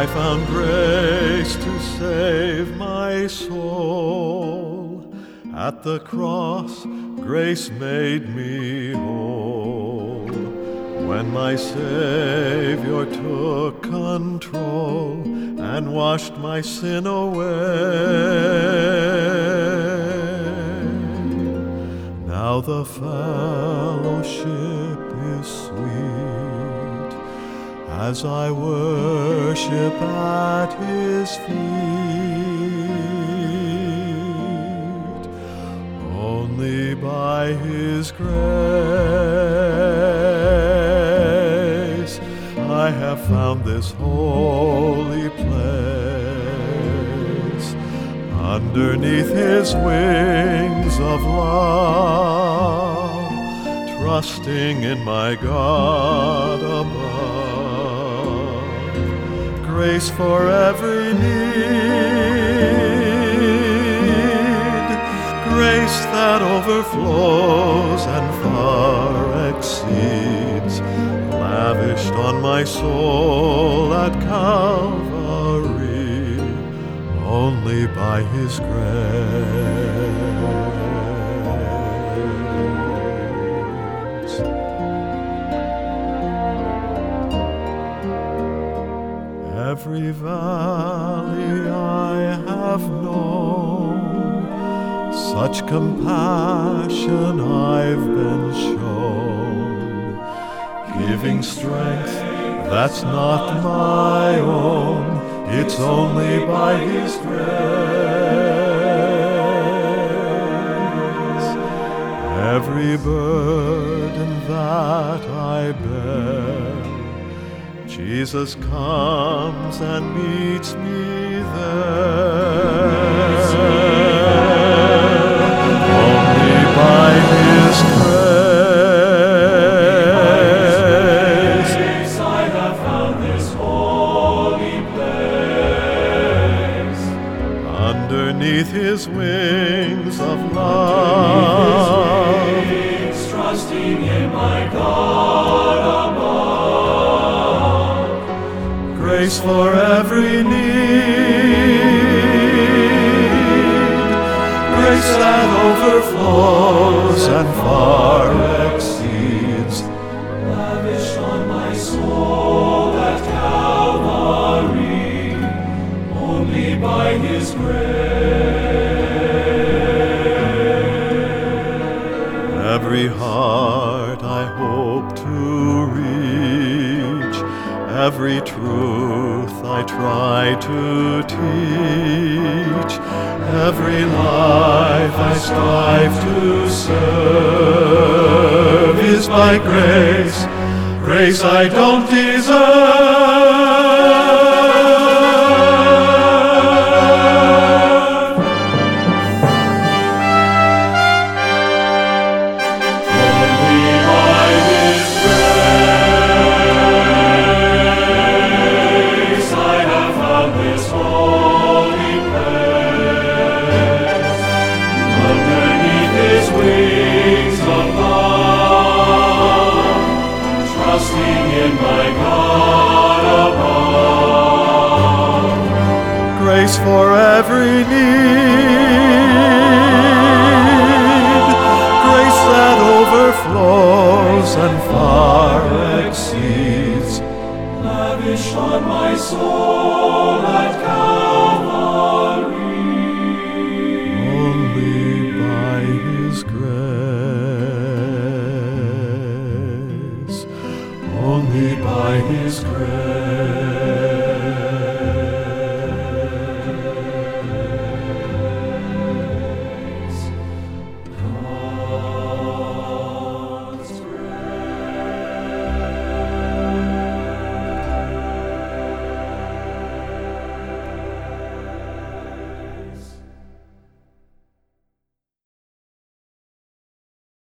found grace to save my soul. At the cross, grace made me whole. When my Savior took control and washed my sin away, now the fellowship is sweet as I worship at His feet. Only by His grace I have found this holy place. Underneath His wings of love, trusting in my God above. Grace for every need, grace that overflows and far exceeds, lavished on my soul at Calvary, only by His grace. Every valley I have known, such compassion I've been shown, giving strength that's not my own, it's only by His grace. Every burden that I bear, Jesus comes and meets me there. Only by His grace I have found this holy place. Underneath His wings of love, trusting in my God above. Grace for every need, grace that overflows and far exceeds, lavished on my soul at Calvary, only by His grace. Every heart I hope to reach, every truth I try to teach, every life I strive to serve is by grace, grace I don't deserve. Grace for every need, grace that overflows and far exceeds, lavished on my soul at Calvary, only by His grace, only by His grace.